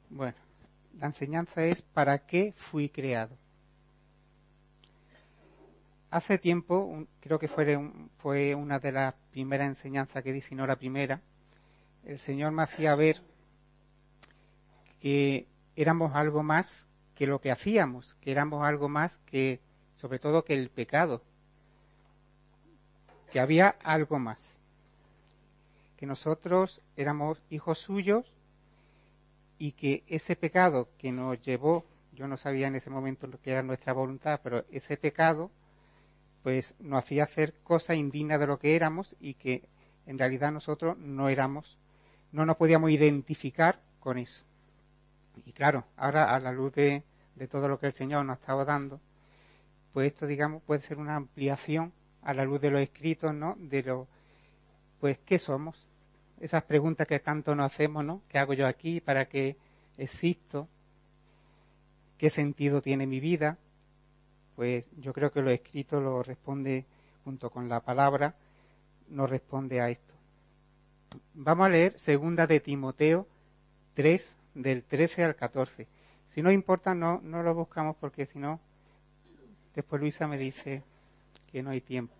Bueno, la enseñanza es ¿para qué fui creado? Hace tiempo, creo que fue una de las primeras enseñanzas que di, si no la primera, el Señor me hacía ver que éramos algo más que lo que hacíamos, que éramos algo más que, sobre todo, que el pecado, que había algo más, que nosotros éramos hijos suyos y que ese pecado que nos llevó, yo no sabía en ese momento lo que era nuestra voluntad, pero ese pecado pues nos hacía hacer cosas indignas de lo que éramos y que en realidad nosotros no nos podíamos identificar con eso. Y claro, ahora a la luz de todo lo que el Señor nos ha estado dando, pues esto, digamos, puede ser una ampliación a la luz de los escritos, ¿no? Pues, ¿qué somos? Esas preguntas que tanto nos hacemos, ¿no? ¿Qué hago yo aquí? ¿Para qué existo? ¿Qué sentido tiene mi vida? Pues yo creo que lo escrito lo responde, junto con la palabra, nos responde a esto. Vamos a leer 2 de Timoteo 3, del 13 al 14. Si no importa, no lo buscamos porque si no, después Luisa me dice que no hay tiempo.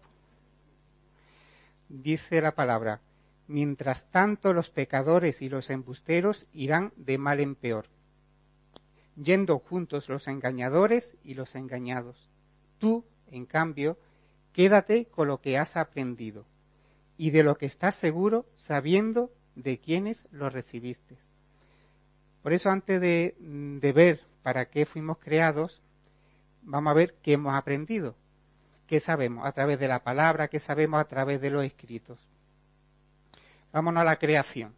Dice la palabra: mientras tanto los pecadores y los embusteros irán de mal en peor, yendo juntos los engañadores y los engañados. Tú, en cambio, quédate con lo que has aprendido y de lo que estás seguro, sabiendo de quiénes lo recibiste. Por eso, antes de ver para qué fuimos creados, vamos a ver qué hemos aprendido, qué sabemos a través de la palabra, qué sabemos a través de los escritos. Vámonos a la creación.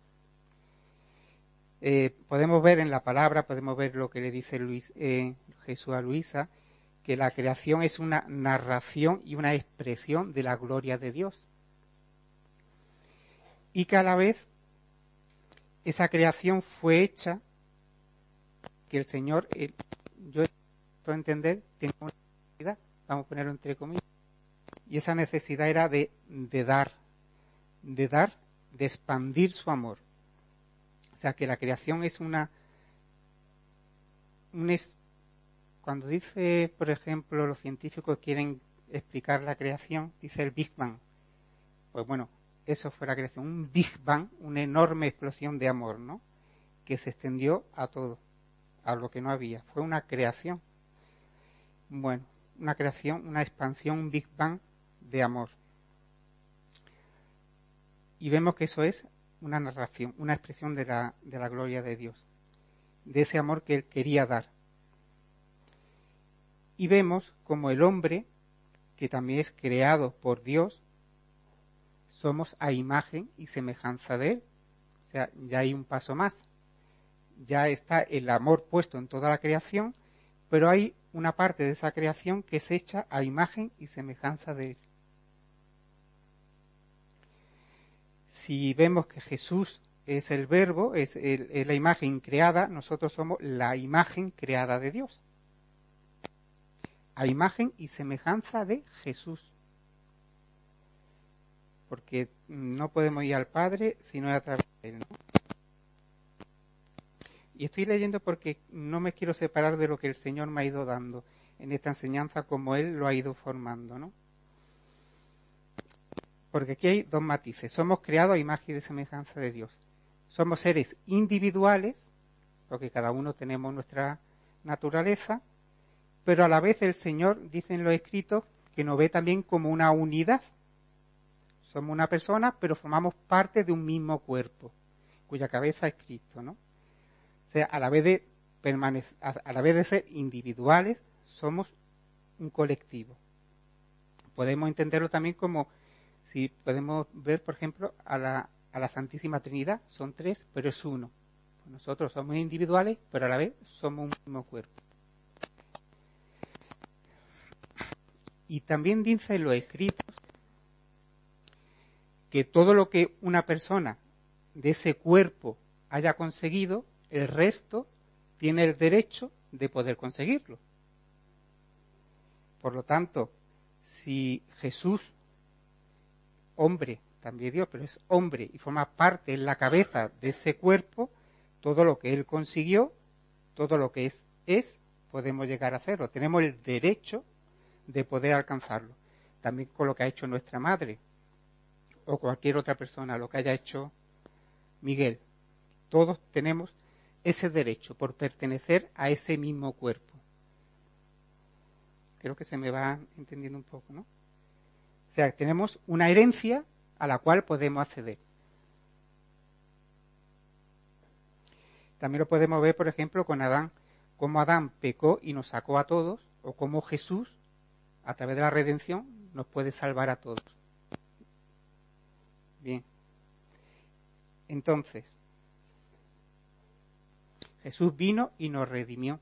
Podemos ver en la palabra, podemos ver lo que le dice Jesús a Luisa, que la creación es una narración y una expresión de la gloria de Dios. Y que a la vez esa creación fue hecha, que el Señor, yo puedo entender, tenía una necesidad, vamos a ponerlo entre comillas, y esa necesidad era de dar, de expandir su amor. O sea, que la creación es cuando dice, por ejemplo, los científicos quieren explicar la creación, dice el Big Bang. Pues bueno, eso fue la creación, un Big Bang, una enorme explosión de amor, ¿no? Que se extendió a todo, a lo que no había. Fue una creación. Bueno, una creación, una expansión, un Big Bang de amor. Y vemos que eso es una narración, una expresión de la gloria de Dios, de ese amor que Él quería dar. Y vemos como el hombre, que también es creado por Dios, somos a imagen y semejanza de Él. O sea, ya hay un paso más. Ya está el amor puesto en toda la creación, pero hay una parte de esa creación que es hecha a imagen y semejanza de Él. Si vemos que Jesús es el verbo, es la imagen creada, nosotros somos la imagen creada de Dios. A imagen y semejanza de Jesús. Porque no podemos ir al Padre si no es a través de Él, ¿no? Y estoy leyendo porque no me quiero separar de lo que el Señor me ha ido dando en esta enseñanza, como Él lo ha ido formando, ¿no? Porque aquí hay dos matices. Somos creados a imagen y semejanza de Dios. Somos seres individuales, porque cada uno tenemos nuestra naturaleza, pero a la vez el Señor, dice en los escritos, que nos ve también como una unidad. Somos una persona, pero formamos parte de un mismo cuerpo, cuya cabeza es Cristo, ¿no? O sea, a la vez de ser individuales, somos un colectivo. Podemos entenderlo también como, si podemos ver, por ejemplo, a la Santísima Trinidad, son tres, pero es uno. Nosotros somos individuales, pero a la vez somos un mismo cuerpo. Y también dice en los escritos que todo lo que una persona de ese cuerpo haya conseguido, el resto tiene el derecho de poder conseguirlo. Por lo tanto, si Jesús, hombre, también Dios, pero es hombre y forma parte en la cabeza de ese cuerpo, todo lo que Él consiguió, todo lo que es, podemos llegar a hacerlo. Tenemos el derecho de poder alcanzarlo. También con lo que ha hecho nuestra madre o cualquier otra persona, lo que haya hecho Miguel. Todos tenemos ese derecho por pertenecer a ese mismo cuerpo. Creo que se me va entendiendo un poco, ¿no? O sea, tenemos una herencia a la cual podemos acceder. También lo podemos ver, por ejemplo, con Adán, cómo Adán pecó y nos sacó a todos, o cómo Jesús, a través de la redención, nos puede salvar a todos. Bien. Entonces, Jesús vino y nos redimió.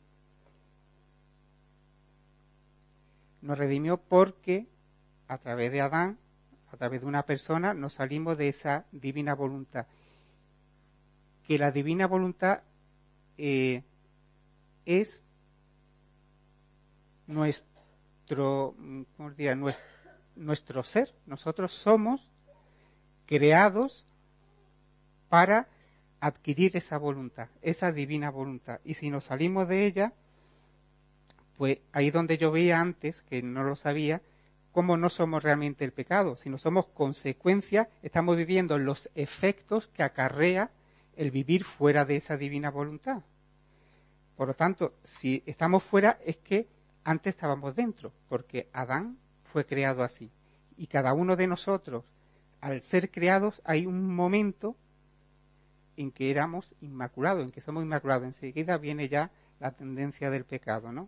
Nos redimió porque a través de Adán, a través de una persona, nos salimos de esa divina voluntad. Que la divina voluntad es nuestro, ¿cómo diría? Nuestro ser. Nosotros somos creados para adquirir esa voluntad, esa divina voluntad. Y si nos salimos de ella, pues ahí donde yo veía antes, que no lo sabía, cómo no somos realmente el pecado, sino somos consecuencia, estamos viviendo los efectos que acarrea el vivir fuera de esa divina voluntad. Por lo tanto, si estamos fuera es que antes estábamos dentro, porque Adán fue creado así. Y cada uno de nosotros, al ser creados, hay un momento en que éramos inmaculados, en que somos inmaculados. Enseguida viene ya la tendencia del pecado, ¿no?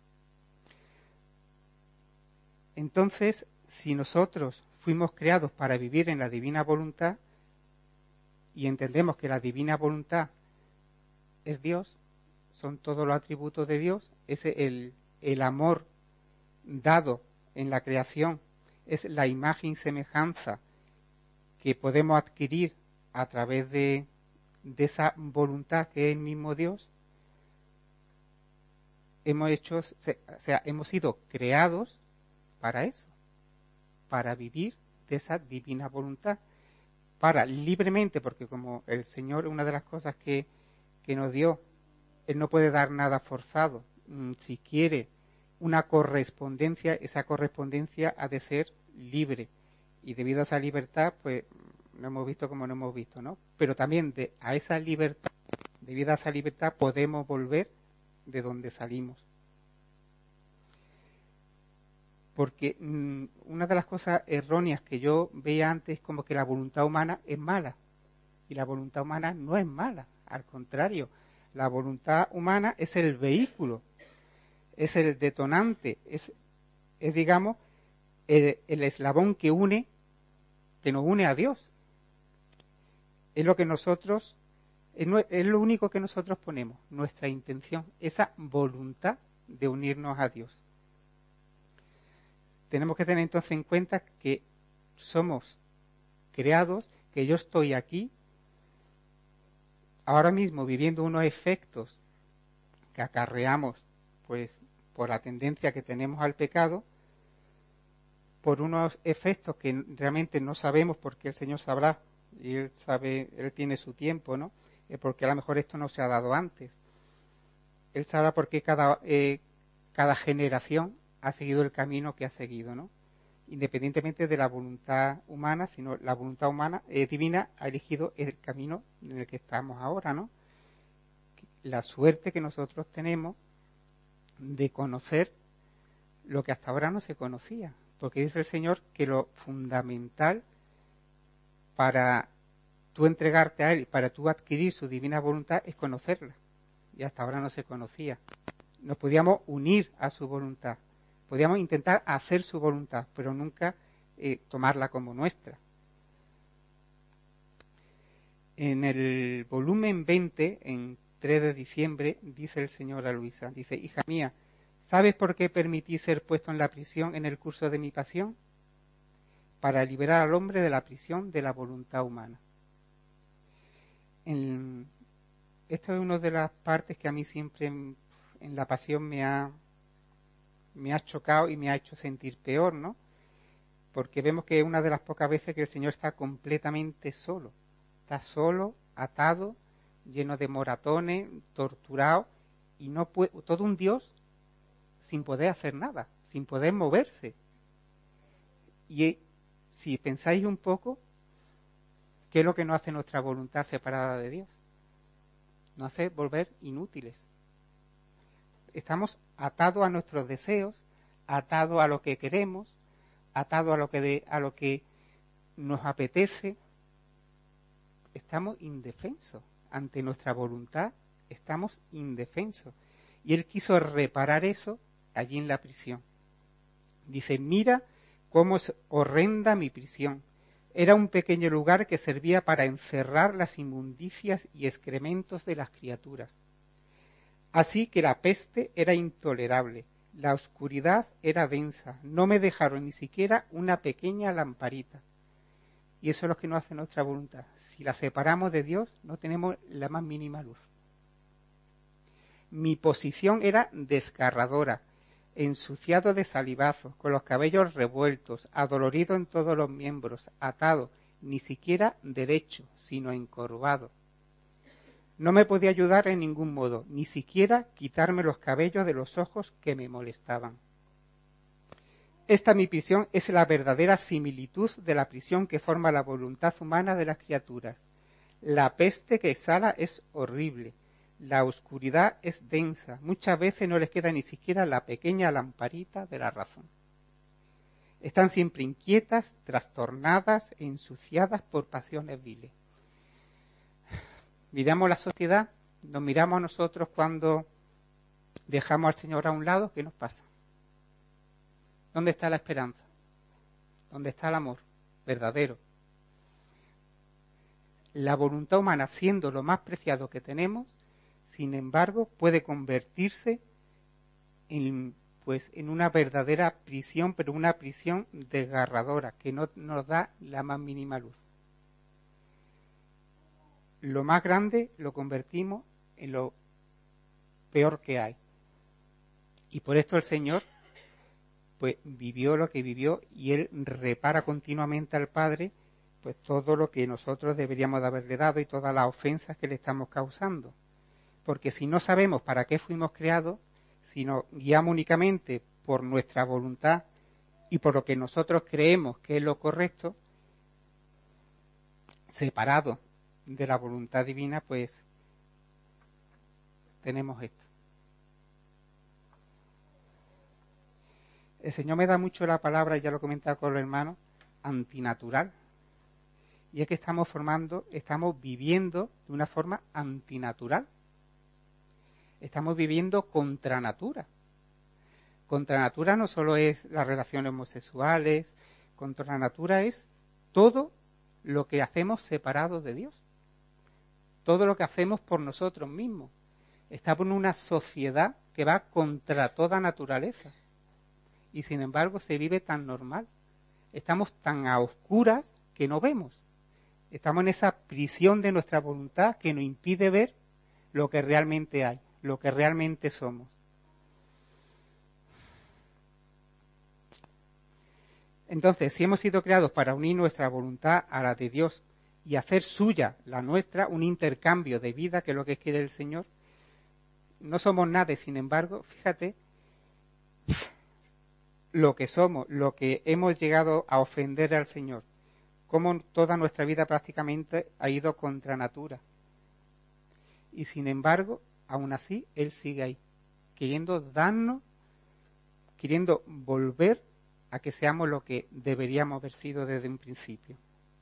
Entonces, si nosotros fuimos creados para vivir en la divina voluntad y entendemos que la divina voluntad es Dios, son todos los atributos de Dios, es el amor dado en la creación, es la imagen y semejanza que podemos adquirir a través de esa voluntad que es el mismo Dios, hemos sido creados para eso, para vivir de esa divina voluntad, para libremente, porque como el Señor, una de las cosas que nos dio, Él no puede dar nada forzado. Si quiere una correspondencia, esa correspondencia ha de ser libre. Y debido a esa libertad, pues lo hemos visto como no hemos visto, ¿no? Pero también a esa libertad, debido a esa libertad, podemos volver de donde salimos. Porque una de las cosas erróneas que yo veía antes es como que la voluntad humana es mala. Y la voluntad humana no es mala, al contrario. La voluntad humana es el vehículo, es el detonante, es digamos, el eslabón que nos une a Dios. Es lo que nosotros, es lo único que nosotros ponemos, nuestra intención, esa voluntad de unirnos a Dios. Tenemos que tener entonces en cuenta que somos creados, que yo estoy aquí, ahora mismo viviendo unos efectos que acarreamos, pues, por la tendencia que tenemos al pecado, por unos efectos que realmente no sabemos porque el Señor sabrá, y Él sabe, Él tiene su tiempo, ¿no? Porque a lo mejor esto no se ha dado antes. Él sabrá por qué cada generación ha seguido el camino que ha seguido, ¿no? Independientemente de la voluntad humana, sino la voluntad humana divina ha elegido el camino en el que estamos ahora, ¿no? La suerte que nosotros tenemos de conocer lo que hasta ahora no se conocía, porque dice el Señor que lo fundamental para tú entregarte a Él y para tú adquirir su divina voluntad es conocerla, y hasta ahora no se conocía. Nos podíamos unir a su voluntad, podíamos intentar hacer su voluntad, pero nunca tomarla como nuestra. En el volumen 20, en 3 de diciembre, dice el Señor a Luisa, dice: hija mía, ¿sabes por qué permití ser puesto en la prisión en el curso de mi pasión? Para liberar al hombre de la prisión de la voluntad humana. Esto es una de las partes que a mí siempre en la pasión me ha chocado y me ha hecho sentir peor, ¿no? Porque vemos que es una de las pocas veces que el Señor está completamente solo. Está solo, atado, lleno de moratones, torturado, y no puede, todo un Dios sin poder hacer nada, sin poder moverse. Y si pensáis un poco, ¿qué es lo que nos hace nuestra voluntad separada de Dios? Nos hace volver inútiles. Estamos atados a nuestros deseos, atados a lo que queremos, atados a lo que nos apetece. Estamos indefensos ante nuestra voluntad, estamos indefensos. Y él quiso reparar eso allí en la prisión. Dice, mira cómo es horrenda mi prisión. Era un pequeño lugar que servía para encerrar las inmundicias y excrementos de las criaturas. Así que la peste era intolerable, la oscuridad era densa, no me dejaron ni siquiera una pequeña lamparita. Y eso es lo que nos hace nuestra voluntad. Si la separamos de Dios, no tenemos la más mínima luz. Mi posición era desgarradora, ensuciado de salivazos, con los cabellos revueltos, adolorido en todos los miembros, atado, ni siquiera derecho, sino encorvado. No me podía ayudar en ningún modo, ni siquiera quitarme los cabellos de los ojos que me molestaban. Esta mi prisión es la verdadera similitud de la prisión que forma la voluntad humana de las criaturas. La peste que exhala es horrible, la oscuridad es densa, muchas veces no les queda ni siquiera la pequeña lamparita de la razón. Están siempre inquietas, trastornadas e ensuciadas por pasiones viles. Miramos la sociedad, nos miramos a nosotros cuando dejamos al Señor a un lado, ¿qué nos pasa? ¿Dónde está la esperanza? ¿Dónde está el amor verdadero? La voluntad humana, siendo lo más preciado que tenemos, sin embargo, puede convertirse en una verdadera prisión, pero una prisión desgarradora, que no nos da la más mínima luz. Lo más grande lo convertimos en lo peor que hay. Y por esto el Señor pues vivió lo que vivió, y Él repara continuamente al Padre pues todo lo que nosotros deberíamos de haberle dado y todas las ofensas que le estamos causando. Porque si no sabemos para qué fuimos creados, si nos guiamos únicamente por nuestra voluntad y por lo que nosotros creemos que es lo correcto, separado de la voluntad divina, pues tenemos esto. El Señor me da mucho la palabra, ya lo he comentado con los hermanos, antinatural. Y es que estamos viviendo de una forma antinatural. Estamos viviendo contra natura. Contra natura no solo es las relaciones homosexuales, contra natura es todo lo que hacemos separados de Dios. Todo lo que hacemos por nosotros mismos. Estamos en una sociedad que va contra toda naturaleza. Y sin embargo se vive tan normal. Estamos tan a oscuras que no vemos. Estamos en esa prisión de nuestra voluntad que nos impide ver lo que realmente hay, lo que realmente somos. Entonces, si hemos sido creados para unir nuestra voluntad a la de Dios y hacer suya la nuestra, un intercambio de vida, que es lo que quiere el Señor, no somos nada, sin embargo, fíjate lo que somos, lo que hemos llegado a ofender al Señor, cómo toda nuestra vida prácticamente ha ido contra natura. Y sin embargo, aún así, Él sigue ahí, queriendo volver a que seamos lo que deberíamos haber sido desde un principio.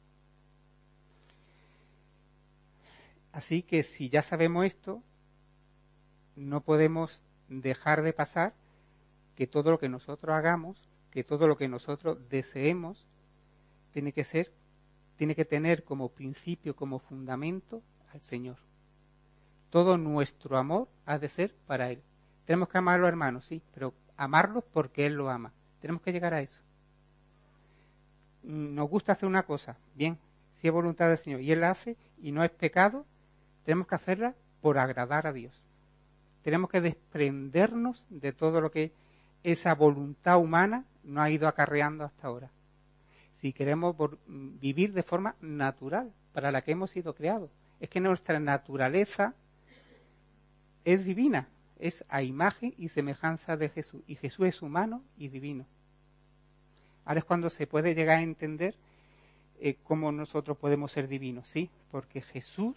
Así que si ya sabemos esto, no podemos dejar de pasar que todo lo que nosotros hagamos, que todo lo que nosotros deseemos, tiene que tener como principio, como fundamento al Señor. Todo nuestro amor ha de ser para Él. Tenemos que amar a los hermanos, sí, pero amarlos porque Él lo ama. Tenemos que llegar a eso. Nos gusta hacer una cosa, bien, si es voluntad del Señor y Él la hace y no es pecado, tenemos que hacerla por agradar a Dios. Tenemos que desprendernos de todo lo que esa voluntad humana nos ha ido acarreando hasta ahora. Si queremos vivir de forma natural, para la que hemos sido creados, Es que nuestra naturaleza es divina, es a imagen y semejanza de Jesús. Y Jesús es humano y divino. Ahora es cuando se puede llegar a entender cómo nosotros podemos ser divinos, ¿sí? Porque Jesús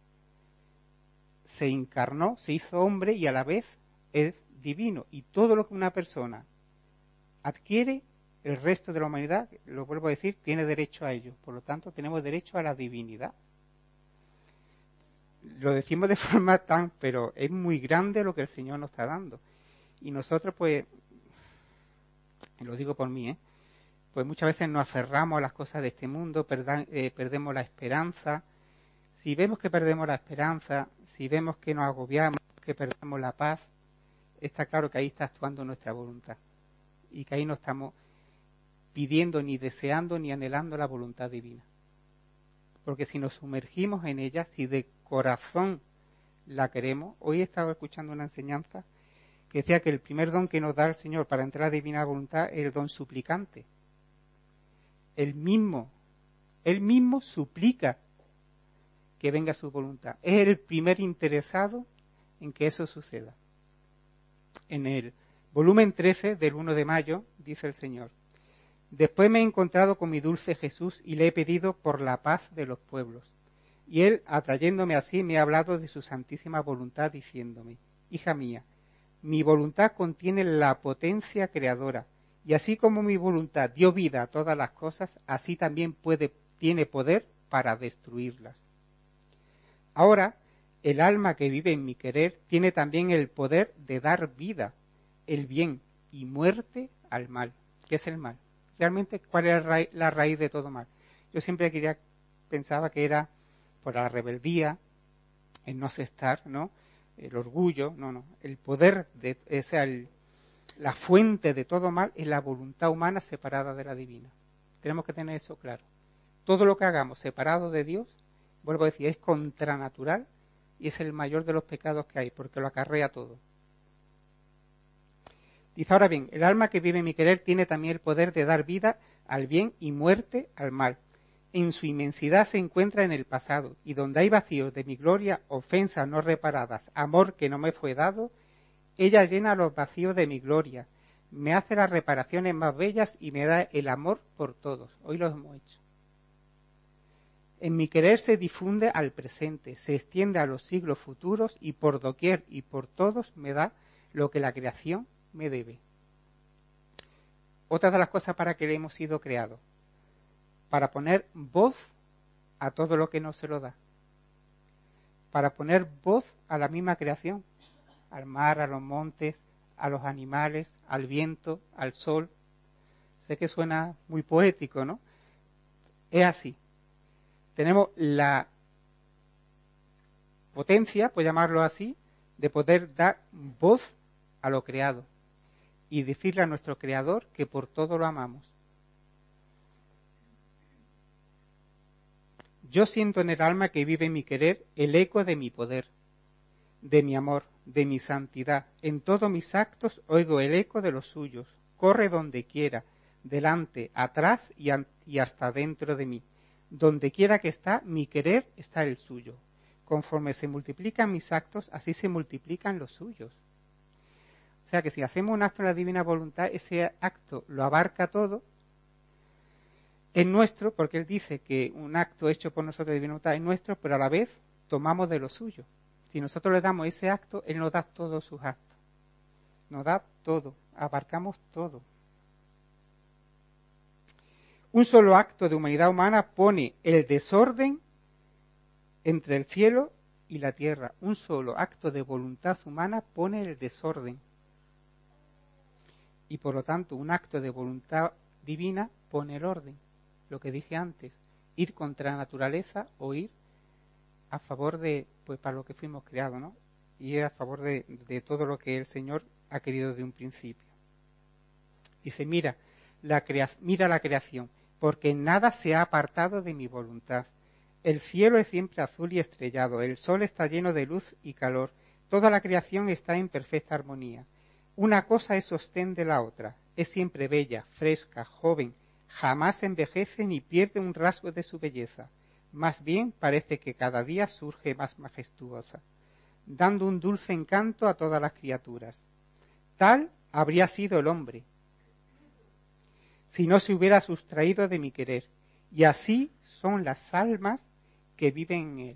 se encarnó, se hizo hombre y a la vez es divino. Y todo lo que una persona adquiere, el resto de la humanidad, lo vuelvo a decir, tiene derecho a ello. Por lo tanto, tenemos derecho a la divinidad. Lo decimos de forma pero es muy grande lo que el Señor nos está dando. Y nosotros, pues, lo digo por mí, pues muchas veces nos aferramos a las cosas de este mundo, perdemos la esperanza. Si vemos que perdemos la esperanza, si vemos que nos agobiamos, que perdemos la paz, está claro que ahí está actuando nuestra voluntad. Y que ahí no estamos pidiendo, ni deseando, ni anhelando la voluntad divina. Porque si nos sumergimos en ella, si de corazón la queremos, hoy he estado escuchando una enseñanza que decía que el primer don que nos da el Señor para entrar a la divina voluntad es el don suplicante. Él mismo suplica que venga su voluntad. Es el primer interesado en que eso suceda. En el volumen 13 del 1 de mayo, dice el Señor: después me he encontrado con mi dulce Jesús y le he pedido por la paz de los pueblos. Y él, atrayéndome así, me ha hablado de su santísima voluntad, diciéndome: hija mía, mi voluntad contiene la potencia creadora, y así como mi voluntad dio vida a todas las cosas, así también tiene poder para destruirlas. Ahora, el alma que vive en mi querer tiene también el poder de dar vida, el bien y muerte al mal. ¿Qué es el mal? Realmente, ¿cuál es la raíz de todo mal? Yo siempre pensaba que era por la rebeldía, el no aceptar, ¿no? El orgullo, no. El poder, la fuente de todo mal es la voluntad humana separada de la divina. Tenemos que tener eso claro. Todo lo que hagamos separado de Dios, vuelvo a decir, es contranatural y es el mayor de los pecados que hay, porque lo acarrea todo. Dice: ahora bien, el alma que vive en mi querer tiene también el poder de dar vida al bien y muerte al mal. En su inmensidad se encuentra en el pasado, y donde hay vacíos de mi gloria, ofensas no reparadas, amor que no me fue dado, ella llena los vacíos de mi gloria, me hace las reparaciones más bellas y me da el amor por todos. Hoy lo hemos hecho. En mi querer se difunde al presente, se extiende a los siglos futuros y por doquier y por todos me da lo que la creación me debe. Otra de las cosas para que hemos sido creados, para poner voz a todo lo que no se lo da, para poner voz a la misma creación, al mar, a los montes, a los animales, al viento, al sol. Sé que suena muy poético, ¿no? Es así. Tenemos la potencia, por llamarlo así, de poder dar voz a lo creado y decirle a nuestro Creador que por todo lo amamos. Yo siento en el alma que vive en mi querer el eco de mi poder, de mi amor, de mi santidad. En todos mis actos oigo el eco de los suyos. Corre donde quiera, delante, atrás y hasta dentro de mí. Donde quiera que está, mi querer está el suyo. Conforme se multiplican mis actos, así se multiplican los suyos. O sea que si hacemos un acto en la divina voluntad, ese acto lo abarca todo. Es nuestro, porque él dice que un acto hecho por nosotros de divina voluntad es nuestro, pero a la vez tomamos de lo suyo. Si nosotros le damos ese acto, él nos da todos sus actos. Nos da todo, abarcamos todo. Un solo acto de humanidad humana pone el desorden entre el cielo y la tierra. Un solo acto de voluntad humana pone el desorden. Y por lo tanto, un acto de voluntad divina pone el orden. Lo que dije antes, ir contra la naturaleza o ir a favor de, pues para lo que fuimos creados, ¿no? Y ir a favor de todo lo que el Señor ha querido desde un principio. Dice: mira la creación, porque nada se ha apartado de mi voluntad. El cielo es siempre azul y estrellado, el sol está lleno de luz y calor, toda la creación está en perfecta armonía. Una cosa es sostén de la otra, es siempre bella, fresca, joven, jamás envejece ni pierde un rasgo de su belleza. más bien parece que cada día surge más majestuosa, dando un dulce encanto a todas las criaturas. Tal habría sido el hombre, si no se hubiera sustraído de mi querer, y así son las almas que viven en él.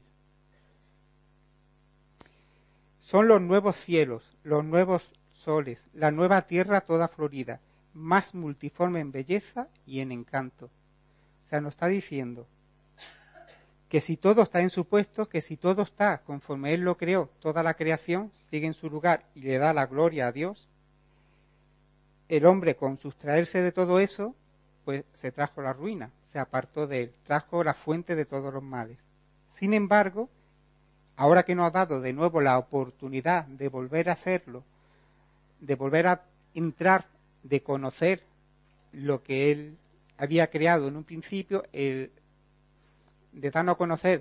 Son los nuevos cielos, los nuevos soles, la nueva tierra toda florida, más multiforme en belleza y en encanto. O sea, nos está diciendo que si todo está en su puesto, que si todo está conforme Él lo creó, toda la creación sigue en su lugar y le da la gloria a Dios, el hombre con sustraerse de todo eso, pues se trajo la ruina, se apartó de Él, trajo la fuente de todos los males. Sin embargo, ahora que nos ha dado de nuevo la oportunidad de volver a hacerlo, de volver a entrar, de conocer lo que Él había creado en un principio, de darnos a conocer,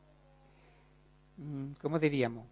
¿cómo diríamos?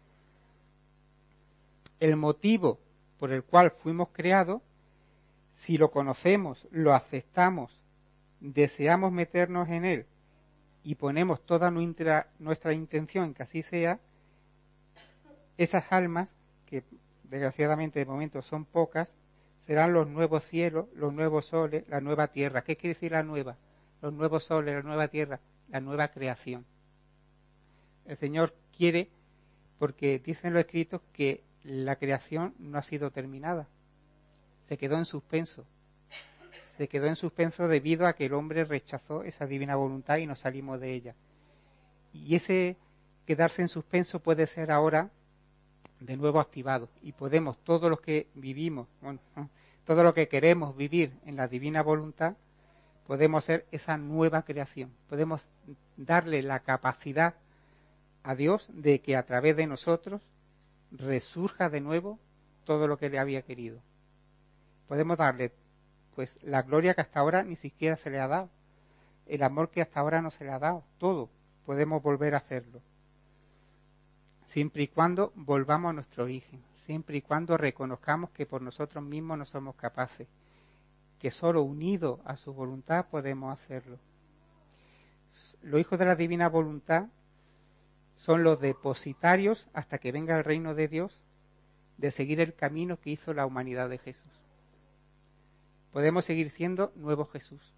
El motivo por el cual fuimos creados, si lo conocemos, lo aceptamos, deseamos meternos en él y ponemos toda nuestra intención en que así sea, esas almas, que desgraciadamente de momento son pocas, serán los nuevos cielos, los nuevos soles, la nueva tierra. ¿Qué quiere decir la nueva? Los nuevos soles, la nueva tierra, la nueva creación. El Señor quiere, porque dicen los escritos que la creación no ha sido terminada. Se quedó en suspenso. Se quedó en suspenso debido a que el hombre rechazó esa divina voluntad y no salimos de ella. Y ese quedarse en suspenso puede ser ahora de nuevo activado. Y podemos, todos los que vivimos, todo lo que queremos vivir en la divina voluntad, podemos ser esa nueva creación. Podemos darle la capacidad a Dios de que a través de nosotros resurja de nuevo todo lo que le había querido. Podemos darle pues la gloria que hasta ahora ni siquiera se le ha dado, el amor que hasta ahora no se le ha dado, todo podemos volver a hacerlo, siempre y cuando volvamos a nuestro origen, siempre y cuando reconozcamos que por nosotros mismos no somos capaces, que solo unidos a su voluntad podemos hacerlo. Los hijos de la divina voluntad son los depositarios, hasta que venga el reino de Dios, de seguir el camino que hizo la humanidad de Jesús. Podemos seguir siendo nuevo Jesús.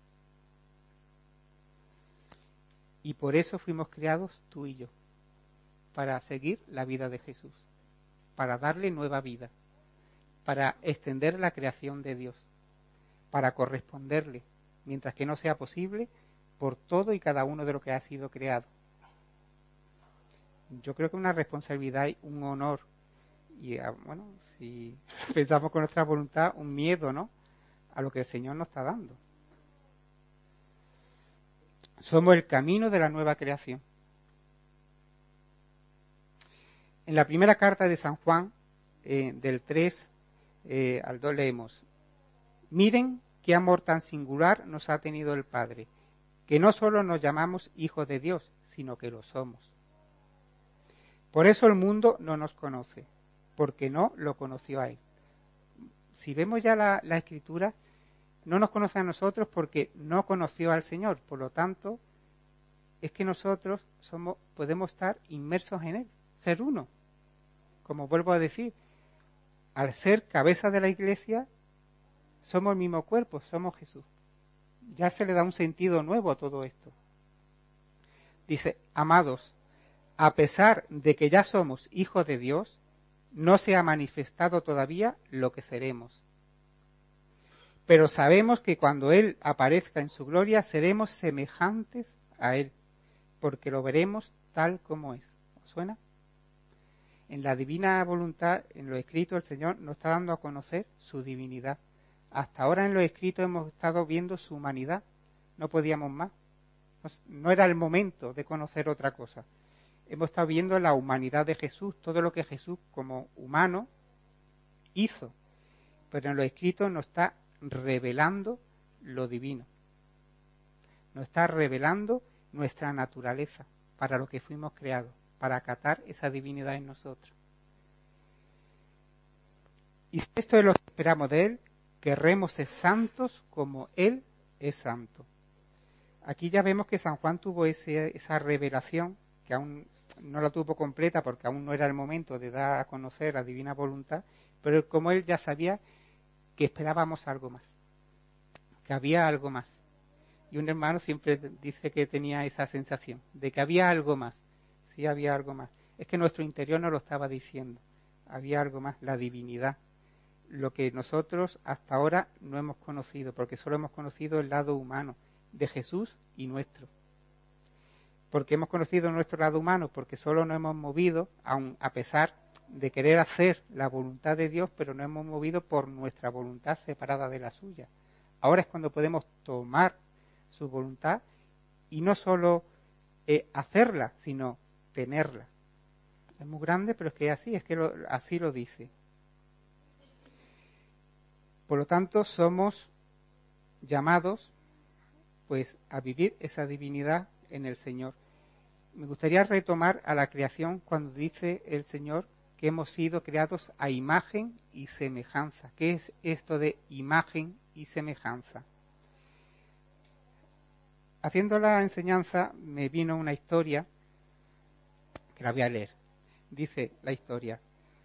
Y por eso fuimos creados tú y yo, para seguir la vida de Jesús, para darle nueva vida, para extender la creación de Dios, para corresponderle, mientras que no sea posible, por todo y cada uno de lo que ha sido creado. Yo creo que una responsabilidad y un honor, y bueno, si pensamos con nuestra voluntad, un miedo, ¿no?, a lo que el Señor nos está dando. Somos el camino de la nueva creación. En la primera carta de San Juan, del 3 al 2 leemos: miren qué amor tan singular nos ha tenido el Padre, que no solo nos llamamos hijos de Dios, sino que lo somos. Por eso el mundo no nos conoce, porque no lo conoció a Él. Si vemos ya la Escritura, no nos conoce a nosotros porque no conoció al Señor. Por lo tanto, es que nosotros podemos estar inmersos en Él, ser uno. Como vuelvo a decir, al ser cabeza de la Iglesia, somos el mismo cuerpo, somos Jesús. Ya se le da un sentido nuevo a todo esto. Dice: amados, a pesar de que ya somos hijos de Dios, no se ha manifestado todavía lo que seremos. Pero sabemos que cuando Él aparezca en su gloria, seremos semejantes a Él, porque lo veremos tal como es. ¿Os suena? En la divina voluntad, en lo escrito, el Señor nos está dando a conocer su divinidad. Hasta ahora en lo escrito hemos estado viendo su humanidad. No podíamos más. No era el momento de conocer otra cosa. Hemos estado viendo la humanidad de Jesús, todo lo que Jesús como humano hizo. Pero en lo escrito nos está revelando lo divino. Nos está revelando nuestra naturaleza, para lo que fuimos creados, para acatar esa divinidad en nosotros. Y si esto es lo que esperamos de Él, querremos ser santos como Él es santo. Aquí ya vemos que San Juan tuvo esa revelación, que aún no la tuvo completa porque aún no era el momento de dar a conocer la divina voluntad, pero como él ya sabía que esperábamos algo más, que había algo más. Y un hermano siempre dice que tenía esa sensación de que había algo más. Sí, había algo más. Es que nuestro interior nos lo estaba diciendo. Había algo más, la divinidad. Lo que nosotros hasta ahora no hemos conocido, porque solo hemos conocido el lado humano de Jesús y nuestro. Porque hemos conocido nuestro lado humano, porque solo nos hemos movido, aun a pesar de querer hacer la voluntad de Dios, pero nos hemos movido por nuestra voluntad separada de la suya. Ahora es cuando podemos tomar su voluntad y no solo hacerla, sino tenerla. Es muy grande, pero es que así, así lo dice. Por lo tanto, somos llamados pues a vivir esa divinidad en el Señor. Me gustaría retomar a la creación cuando dice el Señor que hemos sido creados a imagen y semejanza. ¿Qué es esto de imagen y semejanza? Haciendo la enseñanza me vino una historia que la voy a leer. Dice la historia: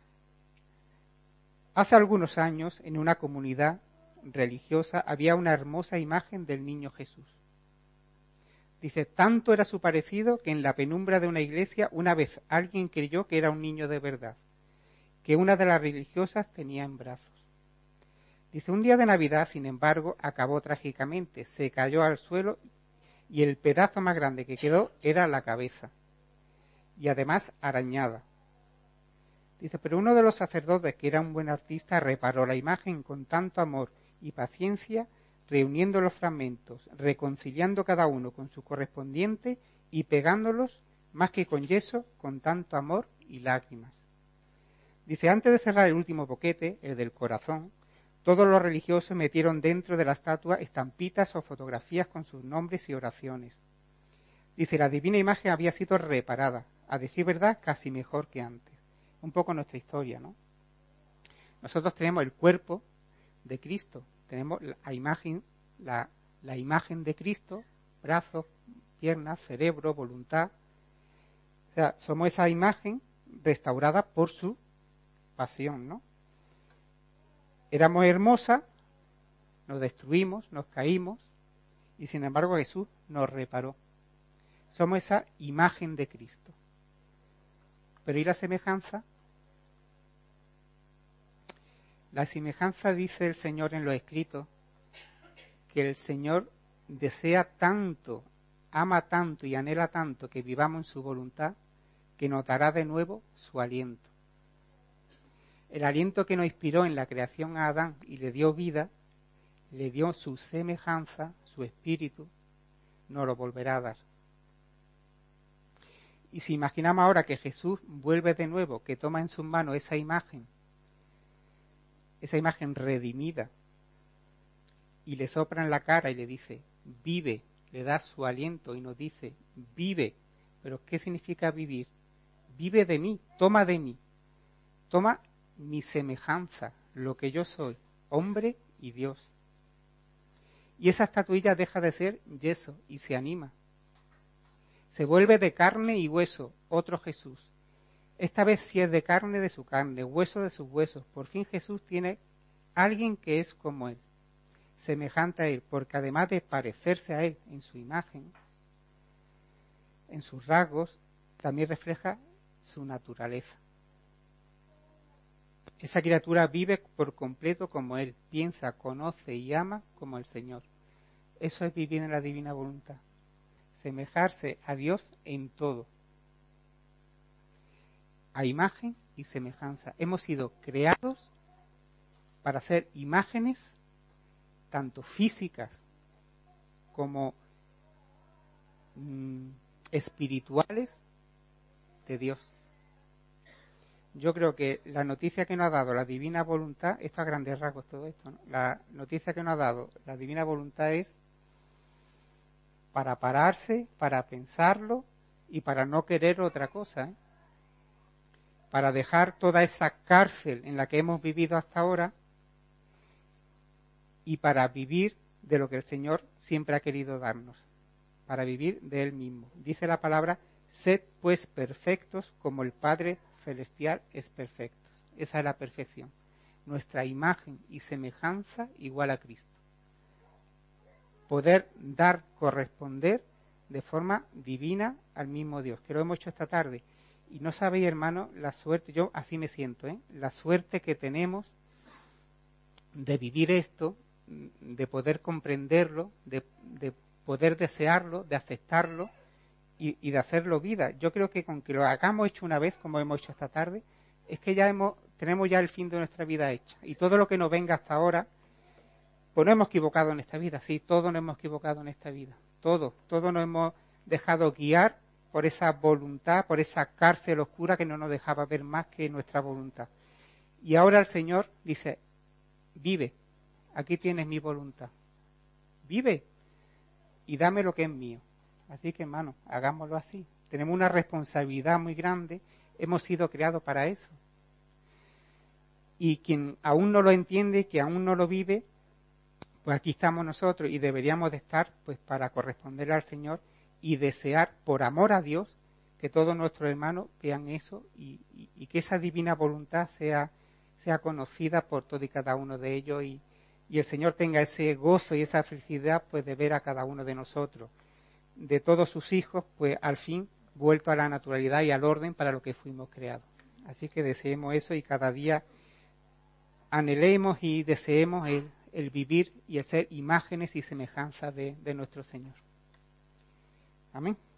hace algunos años en una comunidad religiosa había una hermosa imagen del niño Jesús. Dice, tanto era su parecido que en la penumbra de una iglesia una vez alguien creyó que era un niño de verdad, que una de las religiosas tenía en brazos. Dice, un día de Navidad, sin embargo, acabó trágicamente, se cayó al suelo y el pedazo más grande que quedó era la cabeza, y además arañada. Dice, pero uno de los sacerdotes, que era un buen artista, reparó la imagen con tanto amor y paciencia, reuniendo los fragmentos, reconciliando cada uno con su correspondiente y pegándolos, más que con yeso, con tanto amor y lágrimas. Dice, antes de cerrar el último boquete, el del corazón, todos los religiosos metieron dentro de la estatua estampitas o fotografías con sus nombres y oraciones. Dice, la divina imagen había sido reparada, a decir verdad, casi mejor que antes. Un poco nuestra historia, ¿no? Nosotros tenemos el cuerpo de Cristo, tenemos la imagen de Cristo, brazos, piernas, cerebro, voluntad. O sea, somos esa imagen restaurada por su pasión, ¿no? Éramos hermosas, nos destruimos, nos caímos, y sin embargo Jesús nos reparó. Somos esa imagen de Cristo. Pero ¿y la semejanza? La semejanza, dice el Señor en los escritos, que el Señor desea tanto, ama tanto y anhela tanto que vivamos en su voluntad, que nos dará de nuevo su aliento. El aliento que nos inspiró en la creación a Adán y le dio vida, le dio su semejanza, su espíritu, nos lo volverá a dar. Y si imaginamos ahora que Jesús vuelve de nuevo, que toma en sus manos esa imagen redimida, y le sopla en la cara y le dice, vive, le da su aliento y nos dice, vive. Pero ¿qué significa vivir? Vive de mí, toma mi semejanza, lo que yo soy, hombre y Dios. Y esa estatuilla deja de ser yeso y se anima. Se vuelve de carne y hueso, otro Jesús. Esta vez sí es de carne de su carne, hueso de sus huesos. Por fin Jesús tiene alguien que es como Él, semejante a Él, porque además de parecerse a Él en su imagen, en sus rasgos, también refleja su naturaleza. Esa criatura vive por completo como Él, piensa, conoce y ama como el Señor. Eso es vivir en la divina voluntad, semejarse a Dios en todo, a imagen y semejanza. Hemos sido creados para ser imágenes tanto físicas como espirituales de Dios. Yo creo que la noticia que nos ha dado la divina voluntad, esto a grandes rasgos todo esto, ¿no? La noticia que nos ha dado la divina voluntad es para pararse, para pensarlo y para no querer otra cosa, ¿eh? Para dejar toda esa cárcel en la que hemos vivido hasta ahora y para vivir de lo que el Señor siempre ha querido darnos, para vivir de Él mismo. Dice la palabra, sed pues perfectos como el Padre Celestial es perfecto. Esa es la perfección. Nuestra imagen y semejanza igual a Cristo. Poder dar, corresponder de forma divina al mismo Dios, que lo hemos hecho esta tarde. Y no sabéis, hermano, la suerte, yo así me siento, la suerte que tenemos de vivir esto, de poder comprenderlo, de poder desearlo, de aceptarlo y de hacerlo vida. Yo creo que con que lo hagamos hecho una vez, como hemos hecho esta tarde, es que ya tenemos ya el fin de nuestra vida hecha. Y todo lo que nos venga hasta ahora, pues no hemos equivocado en esta vida, sí, todos nos hemos equivocado en esta vida. Todos nos hemos dejado guiar por esa voluntad, por esa cárcel oscura que no nos dejaba ver más que nuestra voluntad. Y ahora el Señor dice, vive, aquí tienes mi voluntad, vive y dame lo que es mío. Así que, hermano, hagámoslo así. Tenemos una responsabilidad muy grande, hemos sido creados para eso. Y quien aún no lo entiende, que aún no lo vive, pues aquí estamos nosotros y deberíamos de estar pues para corresponder al Señor y desear, por amor a Dios, que todos nuestros hermanos vean eso y que esa divina voluntad sea conocida por todo y cada uno de ellos y el Señor tenga ese gozo y esa felicidad pues de ver a cada uno de nosotros, de todos sus hijos, pues al fin vuelto a la naturalidad y al orden para lo que fuimos creados. Así que deseemos eso y cada día anhelemos y deseemos el vivir y el ser imágenes y semejanzas de nuestro Señor. Amén.